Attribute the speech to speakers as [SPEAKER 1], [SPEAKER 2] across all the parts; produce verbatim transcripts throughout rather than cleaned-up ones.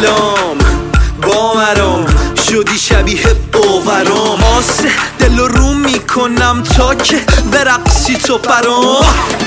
[SPEAKER 1] سلام با مرام شدی شبیه باورام آسه دل رو میکنم تا که برقصی تو برام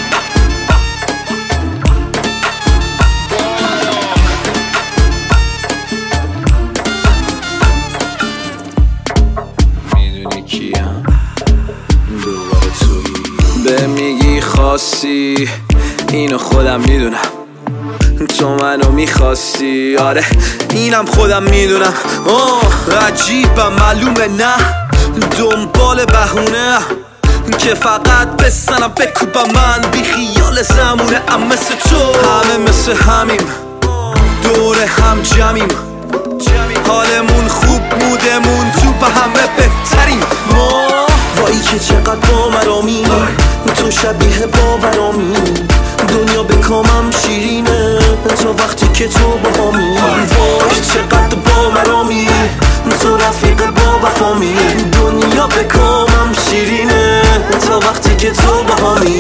[SPEAKER 1] میدونی کیم دوباره تویی به میگی خاصی اینو خودم میدونم تو منو میخواستی آره اینم خودم میدونم آه عجیبم معلومه نه دنبال بهونه که فقط بستنم بکوبم من بی خیال زمونه ام مثل تو همه مثل همیم دور هم جمعیم حالمون خوب مودمون تو به همه بهتریم ما وایی که چقدر با مرامی تو شبیه باورامی دنیا به کامم شیرینه تا وقتی که تو با همی وای چقدر با مرامی تو رفیق با وفامی دنیا به کامم شیرینه تا وقتی که تو با همی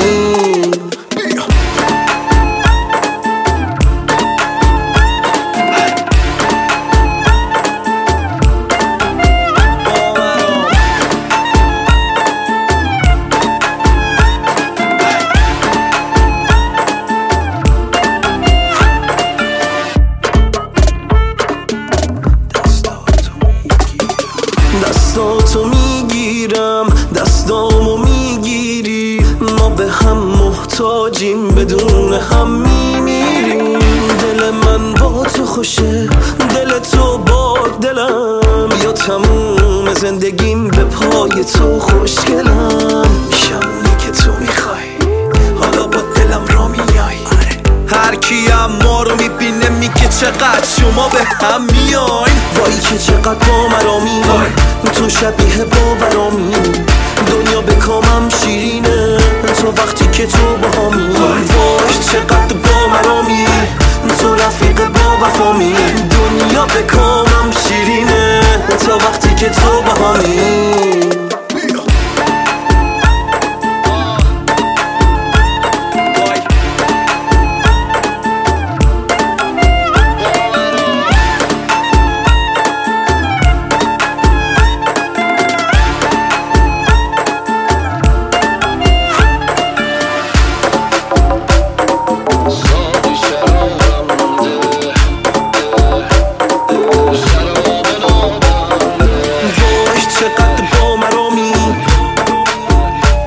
[SPEAKER 1] دستاتو میگیرم دستامو میگیری ما به هم محتاجیم بدون هم میمیریم دل من با تو خوشه دل تو با دلم یا تموم زندگیم به پای تو خوشگلم شمونی که تو میخوای حالا با دلم را میای هر کیم ما رو میبینه میگه چقدر شما به هم میاین وایی که چقدر با مرامی تو شبیه باورامی دنیا به کامم شیرینه تا وقتی که تو با همی وای چقدر با مرامی تو رفیق با وفامی دنیا به کامم شیرینه تا وقتی که تو با همی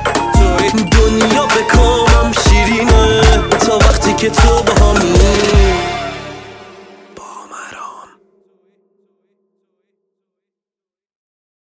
[SPEAKER 1] دنیا به کامم شیرینه تا وقتی که تو با همی